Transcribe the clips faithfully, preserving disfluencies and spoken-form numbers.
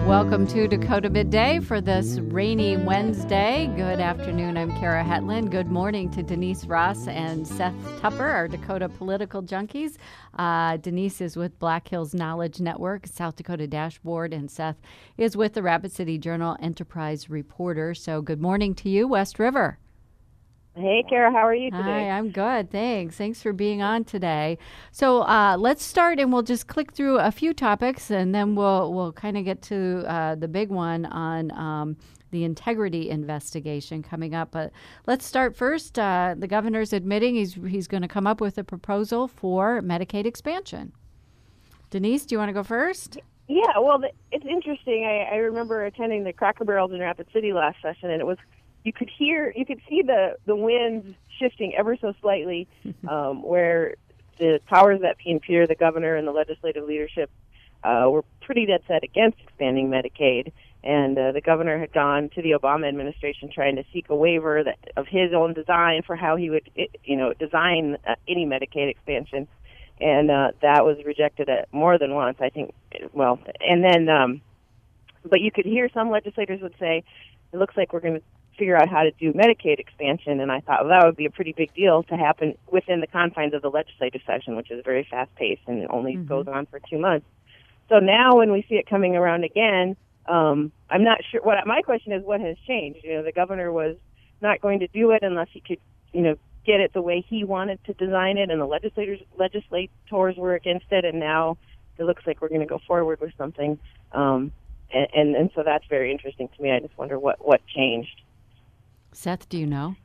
Welcome to Dakota Midday for this rainy Wednesday. Good afternoon. I'm Kara Hetland. Good morning to Denise Ross and Seth Tupper, our Dakota political junkies. Uh, Denise is with Black Hills Knowledge Network, South Dakota Dashboard, and Seth is with the Rapid City Journal Enterprise Reporter. So good morning to you, West River. Hey, Kara, how are you today? Hi, I'm good. Thanks. Thanks for being on today. So uh, let's start, and we'll just click through a few topics, and then we'll we'll kind of get to uh, the big one on um, the integrity investigation coming up. But let's start first. Uh, the governor's admitting he's he's going to come up with a proposal for Medicaid expansion. Denise, do you want to go first? Yeah, well, it's interesting. I, I remember attending the Cracker Barrels in Rapid City last session, and it was you could hear, you could see the, the winds shifting ever so slightly, um, where the powers that be in Peter, the governor, and the legislative leadership uh, were pretty dead set against expanding Medicaid. And uh, the governor had gone to the Obama administration trying to seek a waiver that, of his own design for how he would, you know, design uh, any Medicaid expansion. And uh, that was rejected at more than once, I think. Well, and then, um, but you could hear some legislators would say, it looks like we're going to figure out how to do Medicaid expansion, and I thought, well, that would be a pretty big deal to happen within the confines of the legislative session, which is very fast-paced and it only mm-hmm. goes on for two months. So now when we see it coming around again, um, I'm not sure. What my question is, what has changed? You know, the governor was not going to do it unless he could, you know, get it the way he wanted to design it, and the legislators legislators were against it, and now it looks like we're going to go forward with something. Um, and, and, and so that's very interesting to me. I just wonder what, what changed. Seth, do you know?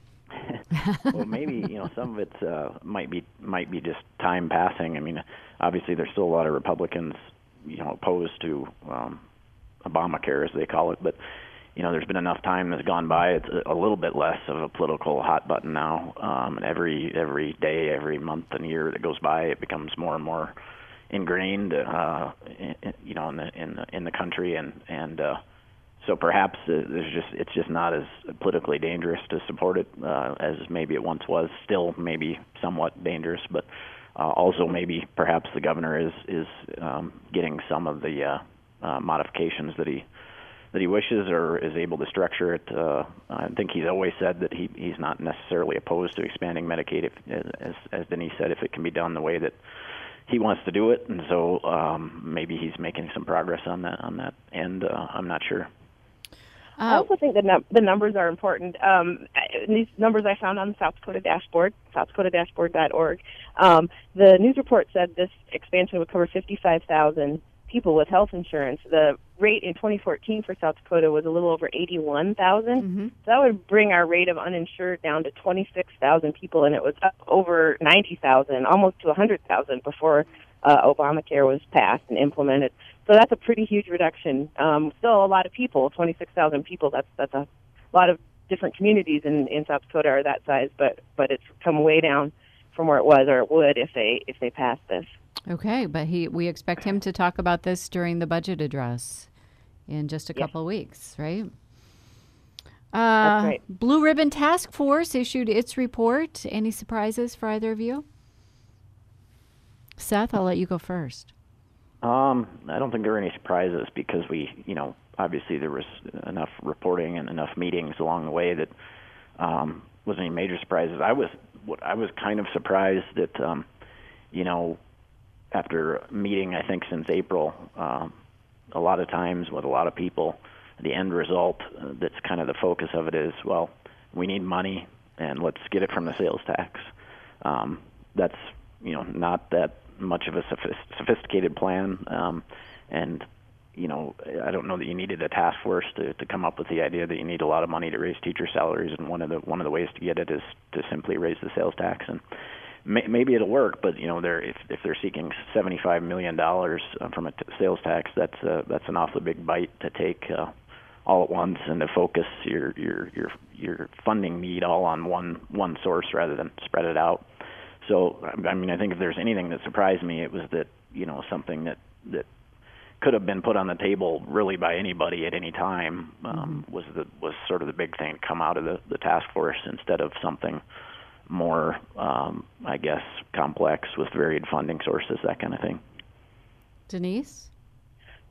Well, maybe you know some of it uh, might be might be just time passing. I mean, obviously there's still a lot of Republicans, you know, opposed to um, Obamacare, as they call it. But you know, there's been enough time that's gone by. It's a, a little bit less of a political hot button now. Um, and every every day, every month and year that goes by, it becomes more and more ingrained, uh, in, you know, in the in the in the country and and. Uh, So perhaps there's just it's just not as politically dangerous to support it uh, as maybe it once was. Still, maybe somewhat dangerous, but uh, also maybe perhaps the governor is is um, getting some of the uh, uh, modifications that he that he wishes or is able to structure it. Uh, I think he's always said that he he's not necessarily opposed to expanding Medicaid, if, as as Denise said, if it can be done the way that he wants to do it. And so um, maybe he's making some progress on that on that end. Uh, I'm not sure. Uh, I also think that num- the numbers are important. Um, these numbers I found on the South Dakota Dashboard, south dakota dashboard dot org. Um, the news report said this expansion would cover fifty-five thousand people with health insurance. The rate in twenty fourteen for South Dakota was a little over eighty-one thousand. Mm-hmm. So that would bring our rate of uninsured down to twenty-six thousand people, and it was up over ninety thousand, almost to one hundred thousand before uh, Obamacare was passed and implemented. So that's a pretty huge reduction. Um, still a lot of people, twenty-six thousand people. That's that's a lot of different communities in, in South Dakota are that size, but but it's come way down from where it was, or it would if they if they passed this. Okay, but he we expect him to talk about this during the budget address in just a yes. couple of weeks, right? Uh, that's right. Blue Ribbon Task Force issued its report. Any surprises for either of you? Seth, I'll let you go first. Um, I don't think there are any surprises because we, you know, obviously there was enough reporting and enough meetings along the way that um, wasn't any major surprises. I was, I was kind of surprised that, um, you know, after meeting, I think since April, um, a lot of times with a lot of people, the end result uh, that's kind of the focus of it is, well, we need money and let's get it from the sales tax. Um, that's, you know, not that much of a sophisticated plan, um, and you know, I don't know that you needed a task force to, to come up with the idea that you need a lot of money to raise teacher salaries, and one of the one of the ways to get it is to simply raise the sales tax, and may, maybe it'll work. But you know, they're if if they're seeking seventy-five million dollars from a t- sales tax, that's uh, that's an awfully big bite to take uh, all at once, and to focus your your your your funding need all on one one source rather than spread it out. So, I mean, I think if there's anything that surprised me, it was that, you know, something that, that could have been put on the table really by anybody at any time um, mm-hmm. was the was sort of the big thing to come out of the, the task force instead of something more, um, I guess, complex with varied funding sources, that kind of thing. Denise?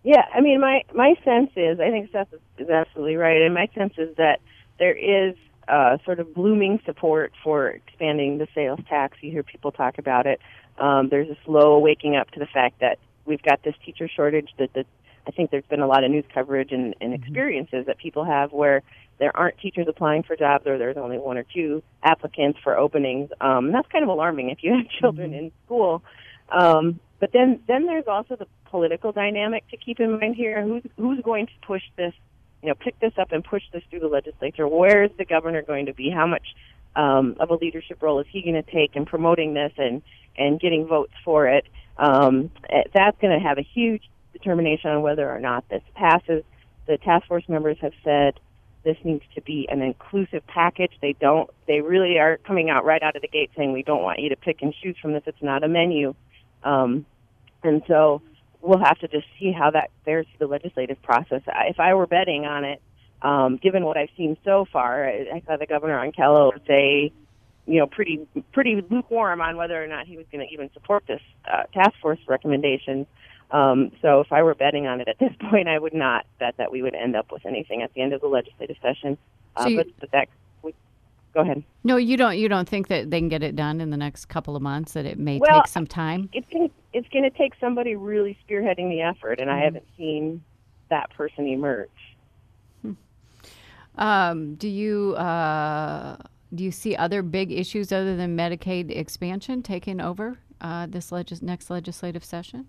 Yeah, I mean, my, my sense is, I think Seth is, is absolutely right, and my sense is that there is uh, sort of blooming support for expanding the sales tax. You hear people talk about it. Um, there's a slow waking up to the fact that we've got this teacher shortage, that the, I think there's been a lot of news coverage and, and experiences that people have where there aren't teachers applying for jobs, or there's only one or two applicants for openings. Um, that's kind of alarming if you have children mm-hmm. in school. Um, but then, then there's also the political dynamic to keep in mind here. Who's, who's going to push this, you know, pick this up and push this through the legislature? Where is the governor going to be? How much um, of a leadership role is he going to take in promoting this and, and getting votes for it? Um, that's going to have a huge determination on whether or not this passes. The task force members have said this needs to be an inclusive package. They don't, they really are coming out right out of the gate saying we don't want you to pick and choose from this. It's not a menu. Um, and so we'll have to just see how that fares through the legislative process. If I were betting on it, um, given what I've seen so far, I, I saw the governor on Kello say, you know, pretty pretty lukewarm on whether or not he was going to even support this uh, task force recommendation. Um, so if I were betting on it at this point, I would not bet that we would end up with anything at the end of the legislative session. Uh, so you, but, but that, we, go ahead. No, you don't. You don't think that they can get it done in the next couple of months? That it may well, take some time? It's going it's going to take somebody really spearheading the effort, and mm-hmm. I haven't seen that person emerge. Hmm. Um, do you uh, do you see other big issues other than Medicaid expansion taking over uh, this legis- next legislative session?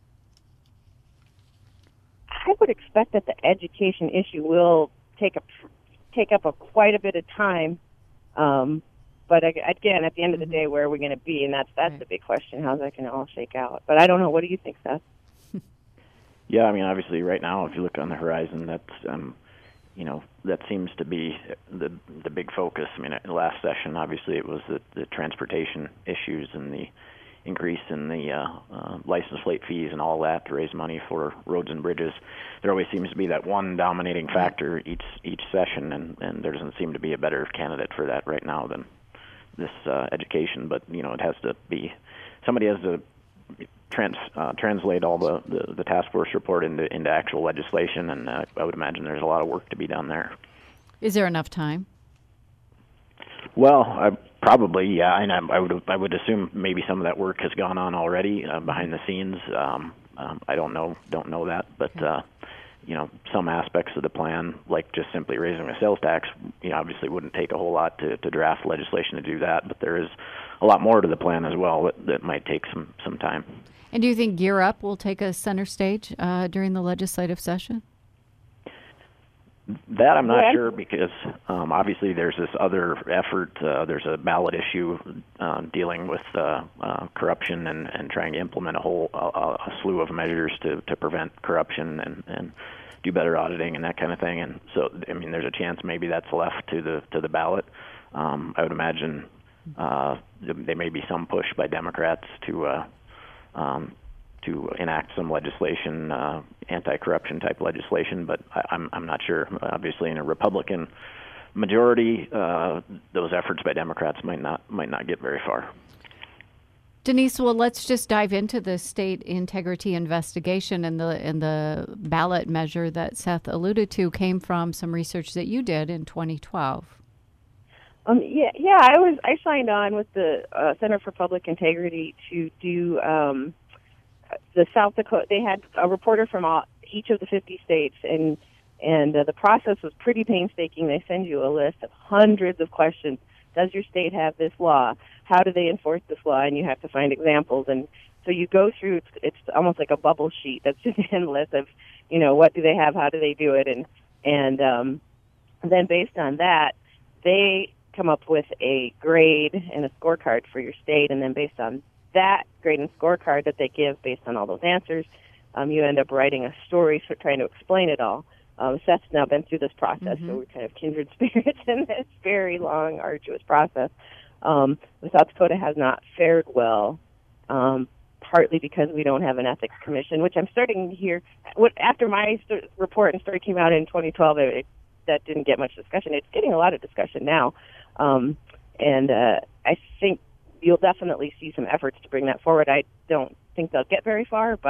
I would expect that the education issue will take a take up a quite a bit of time. Um, but again, at the end of the day, where are we going to be? And that's that's right. the big question. How's that going to all shake out? But I don't know. What do you think, Seth? Yeah, I mean, obviously, right now, if you look on the horizon, that's um, you know that seems to be the the big focus. I mean, last session, obviously, it was the, the transportation issues and the increase in the uh, uh, license plate fees and all that to raise money for roads and bridges. There always seems to be that one dominating factor each each session, and, and there doesn't seem to be a better candidate for that right now than this uh, education. But you know, it has to be somebody has to trans uh, translate all the, the, the task force report into into actual legislation, and uh, I would imagine there's a lot of work to be done there. Is there enough time? Well, I, probably, yeah, and I, I would I would assume maybe some of that work has gone on already uh, behind the scenes. Um, um, I don't know, don't know that, but uh, you know, some aspects of the plan, like just simply raising the sales tax, you know, obviously wouldn't take a whole lot to, to draft legislation to do that. But there is a lot more to the plan as well that, that might take some some time. And do you think Gear Up will take a center stage uh, during the legislative session? That I'm not sure, because um, obviously there's this other effort. Uh, there's a ballot issue uh, dealing with uh, uh, corruption and, and trying to implement a whole uh, a slew of measures to, to prevent corruption and, and do better auditing and that kind of thing. And so, I mean, there's a chance maybe that's left to the to the ballot. Um, I would imagine uh, there may be some push by Democrats to uh, um, to enact some legislation, uh, anti-corruption type legislation, but I, I'm I'm not sure. Obviously, in a Republican majority, uh, those efforts by Democrats might not might not get very far. Denise, well, let's just dive into the state integrity investigation, and the and the ballot measure that Seth alluded to came from some research that you did in twenty twelve. Um, yeah, yeah, I was I signed on with the uh, Center for Public Integrity to do. Um, The South Dakota, they had a reporter from all, each of the fifty states, and and uh, the process was pretty painstaking. They send you a list of hundreds of questions. Does your state have this law? How do they enforce this law? And you have to find examples. And so you go through. It's, it's almost like a bubble sheet that's just endless of, you know, what do they have? How do they do it? And and um, then based on that, they come up with a grade and a scorecard for your state, and then based on that grade and scorecard that they give based on all those answers, um, you end up writing a story for trying to explain it all. Um, Seth's now been through this process, mm-hmm. so we're kind of kindred spirits in this very long, arduous process. Um, South Dakota has not fared well, um, partly because we don't have an ethics commission, which I'm starting to hear. What, after my st- report and story came out in twenty twelve, it, it, that didn't get much discussion. It's getting a lot of discussion now, um, and uh, I think you'll definitely see some efforts to bring that forward. I don't think they'll get very far, but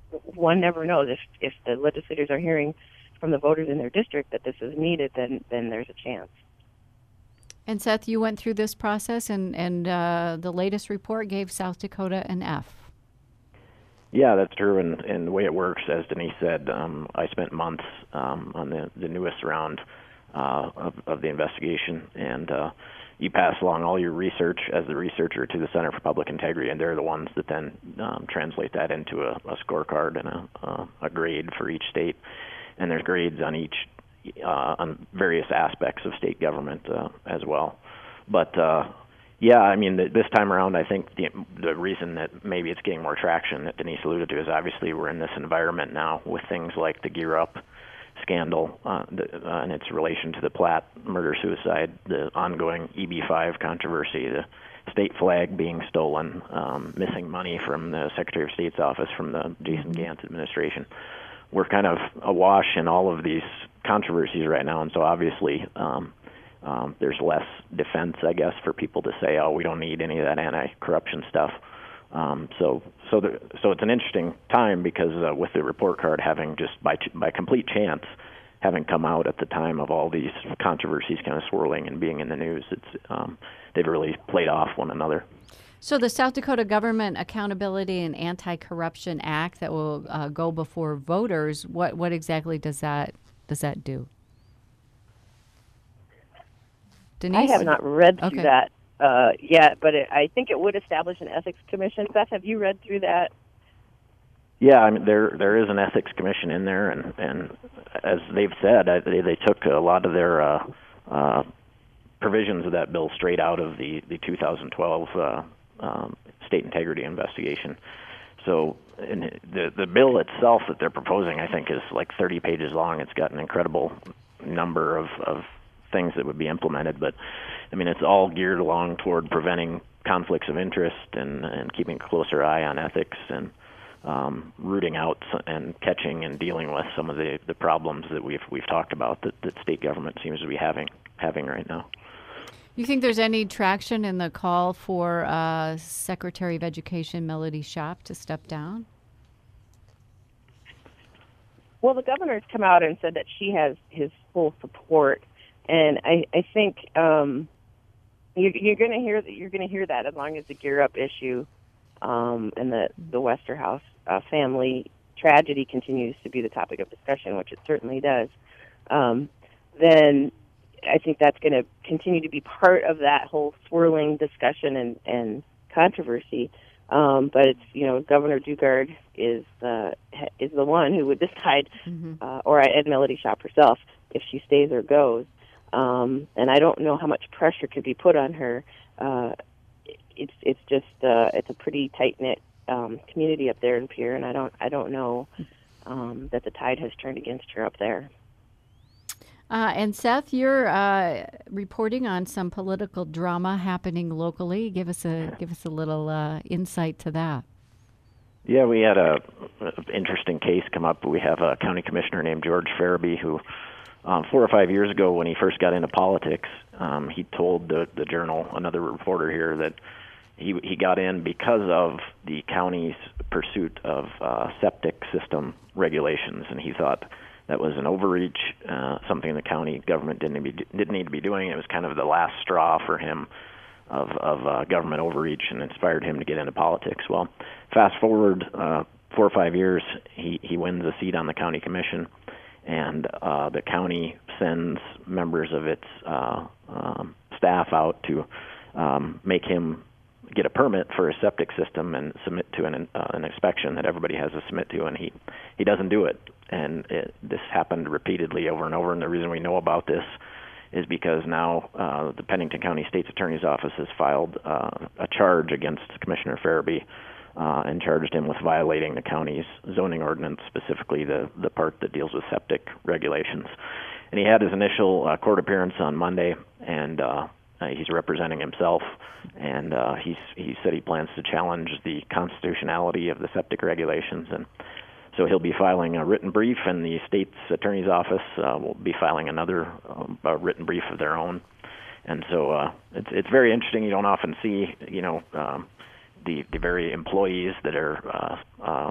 one never knows. If if the legislators are hearing from the voters in their district that this is needed, then then there's a chance. And Seth, you went through this process, and and uh, the latest report gave South Dakota an F. Yeah, that's true. And, and the way it works, as Denise said, um, I spent months um, on the, the newest round uh, of, of the investigation, and uh, you pass along all your research as the researcher to the Center for Public Integrity, and they're the ones that then um, translate that into a, a scorecard and a, a, a grade for each state. And there's grades on each, uh, on various aspects of state government uh, as well. But uh, yeah, I mean, the, this time around, I think the, the reason that maybe it's getting more traction that Denise alluded to is obviously we're in this environment now with things like the Gear Up scandal uh, the, uh, and its relation to the Platt murder-suicide, the ongoing E B five controversy, the state flag being stolen, um, missing money from the Secretary of State's office from the Jason Gantz administration. We're kind of awash in all of these controversies right now, and so obviously um, um, there's less defense, I guess, for people to say, oh, we don't need any of that anti-corruption stuff. Um, so, so, the, so it's an interesting time because uh, with the report card having just by by complete chance having come out at the time of all these controversies kind of swirling and being in the news, it's um, they've really played off one another. So the South Dakota Government Accountability and Anti-Corruption Act that will uh, go before voters, what what exactly does that does that do? Denise? I have not read through Okay. that uh, yet, but it, I think it would establish an ethics commission. Beth, have you read through that? Yeah, I mean there there is an ethics commission in there, and, and as they've said, I, they they took a lot of their uh, uh, provisions of that bill straight out of the the two thousand twelve uh, um, state integrity investigation. So in the the bill itself that they're proposing, I think, is like thirty pages long. It's got an incredible number of, of things that would be implemented, but I mean it's all geared along toward preventing conflicts of interest and, and keeping a closer eye on ethics and um, rooting out and catching and dealing with some of the, the problems that we've we've talked about that, that state government seems to be having having right now. You think there's any traction in the call for uh, Secretary of Education Melody Shop to step down? Well, the governor's come out and said that she has his full support, and I, I think um, you, you're going to hear that. You're going to hear that as long as the Gear Up issue um, and the the Westerhouse uh, family tragedy continues to be the topic of discussion, which it certainly does. Um, then I think that's going to continue to be part of that whole swirling discussion and, and controversy. Um, but it's, you know, Governor Dugard is uh, is the one who would decide, mm-hmm. uh, or Ed Melody Shop herself, if she stays or goes. Um, and I don't know how much pressure could be put on her. Uh, it's it's just uh, it's a pretty tight knit um, community up there in Pierre, and I don't I don't know um, that the tide has turned against her up there. Uh, and Seth, you're uh, reporting on some political drama happening locally. Give us a give us a little uh, insight to that. Yeah, we had a, a interesting case come up. We have a county commissioner named George Farabee who, um, four or five years ago, when he first got into politics, um, he told the the Journal, another reporter here, that he he got in because of the county's pursuit of uh, septic system regulations, and he thought that was an overreach, uh, something the county government didn't be, didn't need to be doing. It was kind of the last straw for him of, of uh, government overreach and inspired him to get into politics. Well, fast forward uh, four or five years, he, he wins a seat on the county commission, and uh, the county sends members of its uh, um, staff out to um, make him get a permit for a septic system and submit to an, uh, an inspection that everybody has to submit to, and he, he doesn't do it. And it, this happened repeatedly over and over, and the reason we know about this is because now uh, the Pennington County State's Attorney's Office has filed uh, a charge against Commissioner Farabee uh, and charged him with violating the county's zoning ordinance, specifically the, the part that deals with septic regulations. And he had his initial uh, court appearance on Monday, and uh, uh, he's representing himself, and uh, he's, he said he plans to challenge the constitutionality of the septic regulations, and so he'll be filing a written brief, and the state's attorney's office uh, will be filing another um, a written brief of their own. And so uh, it's it's very interesting. You don't often see, you know, um, the the very employees that are uh, uh,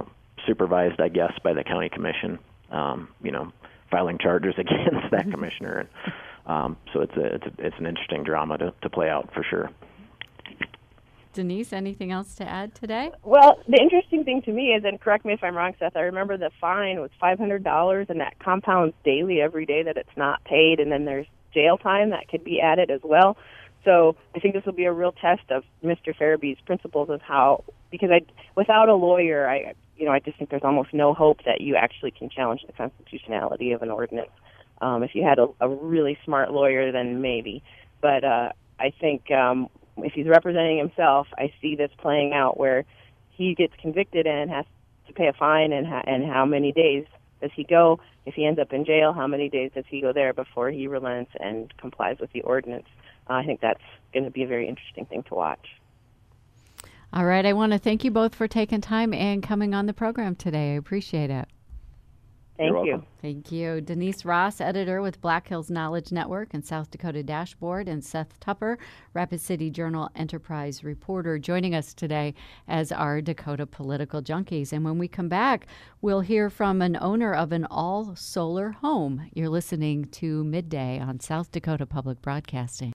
supervised, I guess, by the county commission. Um, you know, filing charges against that commissioner, and um, so it's a it's a, it's an interesting drama to, to play out for sure. Denise, anything else to add today? Well, the interesting thing to me is, and correct me if I'm wrong, Seth, I remember the fine was five hundred dollars, and that compounds daily every day that it's not paid, and then there's jail time that could be added as well. So I think this will be a real test of Mister Farabee's principles of how, because I, without a lawyer, I, you know, I just think there's almost no hope that you actually can challenge the constitutionality of an ordinance. Um, if you had a, a really smart lawyer, then maybe. But uh, I think um, if he's representing himself, I see this playing out where he gets convicted and has to pay a fine, and ha- and how many days does he go? If he ends up in jail, how many days does he go there before he relents and complies with the ordinance? Uh, I think that's going to be a very interesting thing to watch. All right. I want to thank you both for taking time and coming on the program today. I appreciate it. Thank You're you. welcome. Thank you. Denise Ross, editor with Black Hills Knowledge Network and South Dakota Dashboard, and Seth Tupper, Rapid City Journal Enterprise reporter, joining us today as our Dakota Political Junkies. And when we come back, we'll hear from an owner of an all-solar home. You're listening to Midday on South Dakota Public Broadcasting.